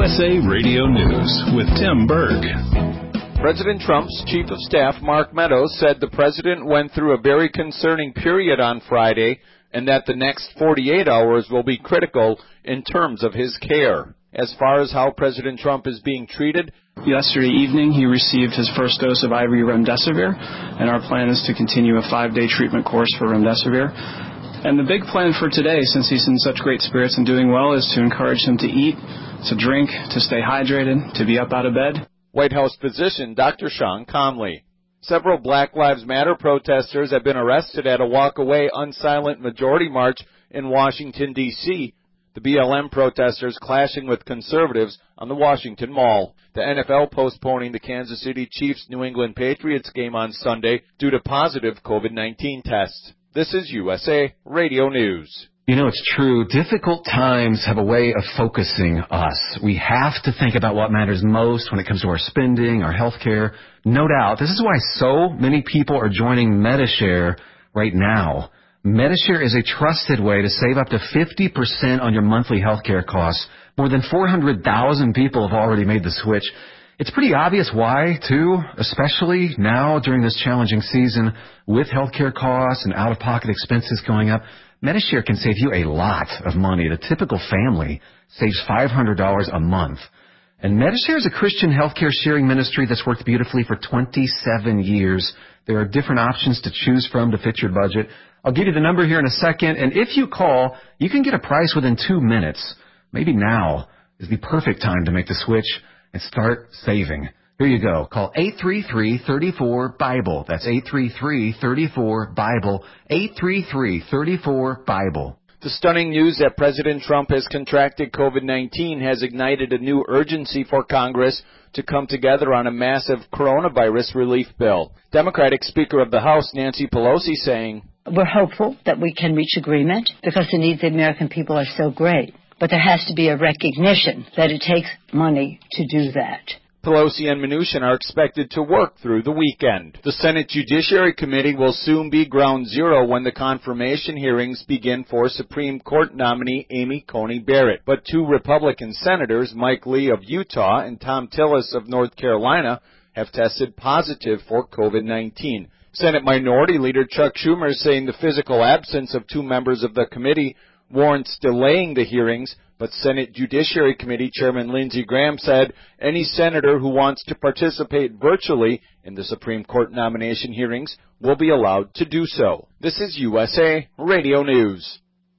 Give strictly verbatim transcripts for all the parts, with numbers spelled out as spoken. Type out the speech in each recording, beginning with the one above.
S A Radio News with Tim Berg. President Trump's chief of staff, Mark Meadows, said the president went through a very concerning period on Friday and that the next forty-eight hours will be critical in terms of his care. As far as how President Trump is being treated, yesterday evening he received his first dose of I V remdesivir, and our plan is to continue a five-day treatment course for remdesivir. And the big plan for today, since he's in such great spirits and doing well, is to encourage him to eat, to drink, to stay hydrated, to be up out of bed. White House physician Doctor Sean Conley. Several Black Lives Matter protesters have been arrested at a walk-away unsilent majority march in Washington, D C, the B L M protesters clashing with conservatives on the Washington Mall. The N F L postponing the Kansas City Chiefs-New England Patriots game on Sunday due to positive COVID nineteen tests. This is U S A Radio News. You know, it's true. Difficult times have a way of focusing us. We have to think about what matters most when it comes to our spending, our health care. No doubt. This is why so many people are joining Medi-Share right now. Medi-Share is a trusted way to save up to fifty percent on your monthly health care costs. More than four hundred thousand people have already made the switch. It's pretty obvious why, too, especially now during this challenging season with health care costs and out-of-pocket expenses going up. Medi-Share can save you a lot of money. The typical family saves five hundred dollars a month. And Medi-Share is a Christian healthcare sharing ministry that's worked beautifully for twenty-seven years. There are different options to choose from to fit your budget. I'll give you the number here in a second, and if you call, you can get a price within two minutes. Maybe now is the perfect time to make the switch and start saving. Here you go. Call eight three three, three four, BIBLE. That's eight three three, three four, BIBLE. eight three three, three four, BIBLE. The stunning news that President Trump has contracted COVID nineteen has ignited a new urgency for Congress to come together on a massive coronavirus relief bill. Democratic Speaker of the House, Nancy Pelosi, saying, "We're hopeful that we can reach agreement because the needs of the American people are so great. But there has to be a recognition that it takes money to do that." Pelosi and Mnuchin are expected to work through the weekend. The Senate Judiciary Committee will soon be ground zero when the confirmation hearings begin for Supreme Court nominee Amy Coney Barrett. But two Republican senators, Mike Lee of Utah and Thom Tillis of North Carolina, have tested positive for COVID nineteen. Senate Minority Leader Chuck Schumer is saying the physical absence of two members of the committee warrants delaying the hearings, but Senate Judiciary Committee Chairman Lindsey Graham said any senator who wants to participate virtually in the Supreme Court nomination hearings will be allowed to do so. This is U S A Radio News.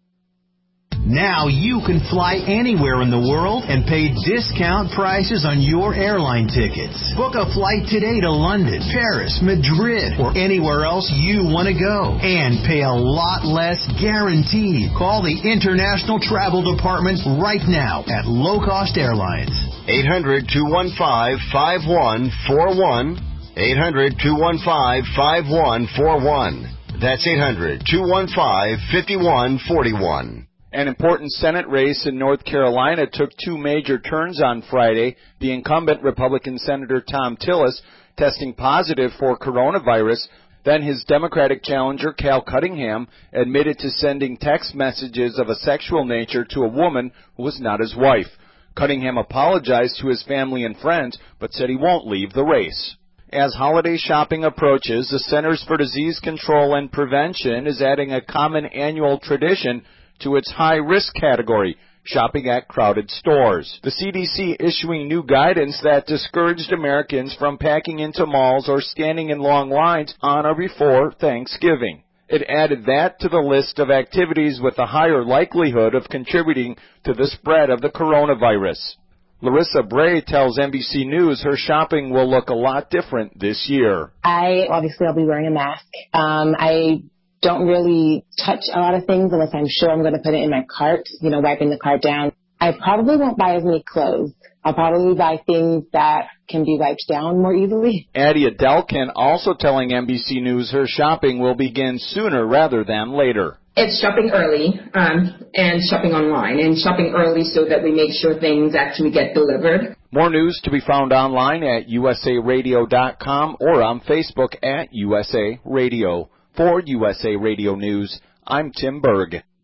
Now you can fly anywhere in the world and pay discount prices on your airline tickets. Book a flight today to London, Paris, Madrid, or anywhere else you want to go. And pay a lot less guaranteed. Call the International Travel Department right now at Low Cost Airlines. eight hundred, two one five, five one four one. eight hundred, two one five, five one four one. That's eight hundred, two one five, five one four one. An important Senate race in North Carolina took two major turns on Friday. The incumbent Republican Senator Thom Tillis testing positive for coronavirus. Then his Democratic challenger Cal Cunningham admitted to sending text messages of a sexual nature to a woman who was not his wife. Cunningham apologized to his family and friends, but said he won't leave the race. As holiday shopping approaches, the Centers for Disease Control and Prevention is adding a common annual tradition to its high-risk category, shopping at crowded stores. The C D C issuing new guidance that discouraged Americans from packing into malls or standing in long lines on or before Thanksgiving. It added that to the list of activities with a higher likelihood of contributing to the spread of the coronavirus. Larissa Bray tells N B C News her shopping will look a lot different this year. I, obviously, I'll be wearing a mask. Um, I don't really touch a lot of things unless I'm sure I'm going to put it in my cart, you know, wiping the cart down. I probably won't buy as many clothes. I'll probably buy things that can be wiped down more easily. Addie Adelkin also telling N B C News her shopping will begin sooner rather than later. It's shopping early um, and shopping online, and shopping early so that we make sure things actually get delivered. More news to be found online at U S A radio dot com or on Facebook at U S A Radio. For U S A Radio News, I'm Tim Berg.